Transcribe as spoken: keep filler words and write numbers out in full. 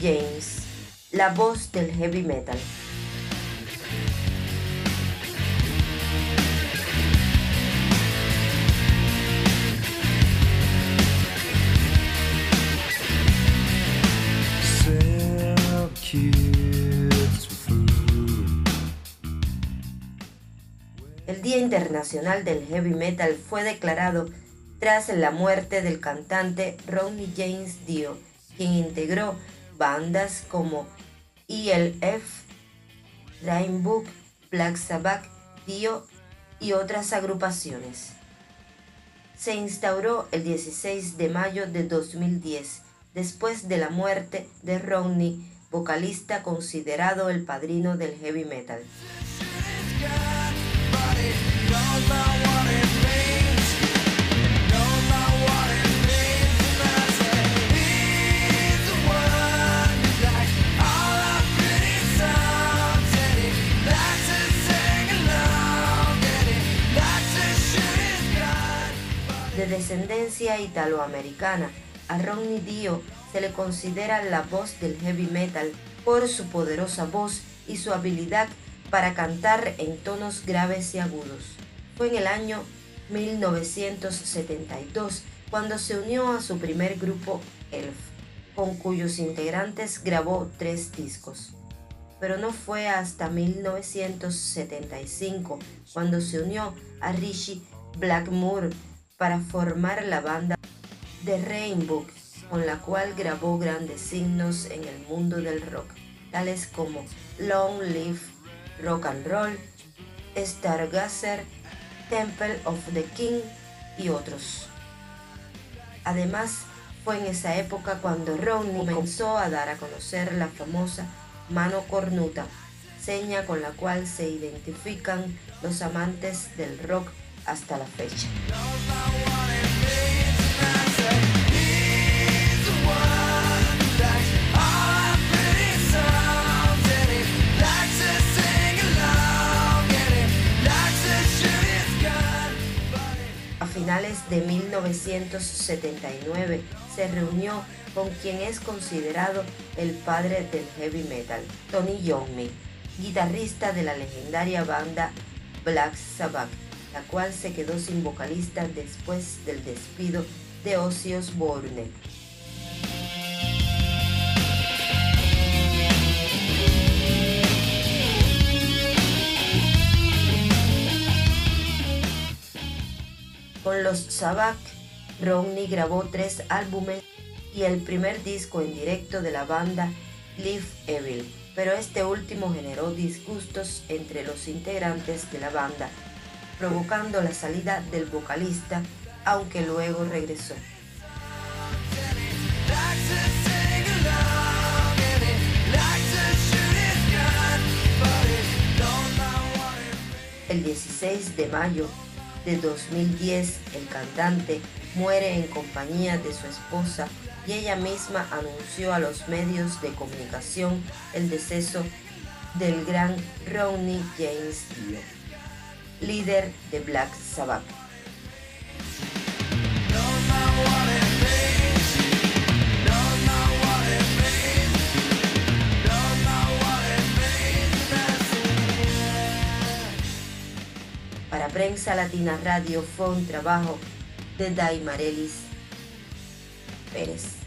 James, la voz del heavy metal. El Día Internacional del Heavy Metal fue declarado tras la muerte del cantante Ronnie James Dio, quien integró bandas como E L F, Rainbow, Black Sabbath, Dio y otras agrupaciones. Se instauró el dieciséis de mayo de dos mil diez, después de la muerte de Ronnie, vocalista considerado el padrino del heavy metal. De descendencia italoamericana, a Ronnie Dio se le considera la voz del heavy metal por su poderosa voz y su habilidad para cantar en tonos graves y agudos. Fue en el año mil novecientos setenta y dos cuando se unió a su primer grupo Elf, con cuyos integrantes grabó tres discos. Pero no fue hasta mil novecientos setenta y cinco cuando se unió a Ritchie Blackmore para formar la banda The Rainbow, con la cual grabó grandes himnos en el mundo del rock, tales como Long Live Rock and Roll, Stargazer, Temple of the King y otros. Además, fue en esa época cuando Ronnie comenzó a dar a conocer la famosa mano cornuta, seña con la cual se identifican los amantes del rock hasta la fecha. A finales de mil novecientos setenta y nueve se reunió con quien es considerado el padre del heavy metal, Tony Iommi, guitarrista de la legendaria banda Black Sabbath, la cual se quedó sin vocalista después del despido de Ozzy Osbourne. Con los Sabbath, Ronnie grabó tres álbumes y el primer disco en directo de la banda Live Evil, pero este último generó disgustos entre los integrantes de la banda, provocando la salida del vocalista, aunque luego regresó. El dieciséis de mayo de dos mil diez, el cantante muere en compañía de su esposa y ella misma anunció a los medios de comunicación el deceso del gran Ronnie James Dio, líder de Black Sabbath. Para Prensa Latina Radio fue un trabajo de Daimarelis Pérez.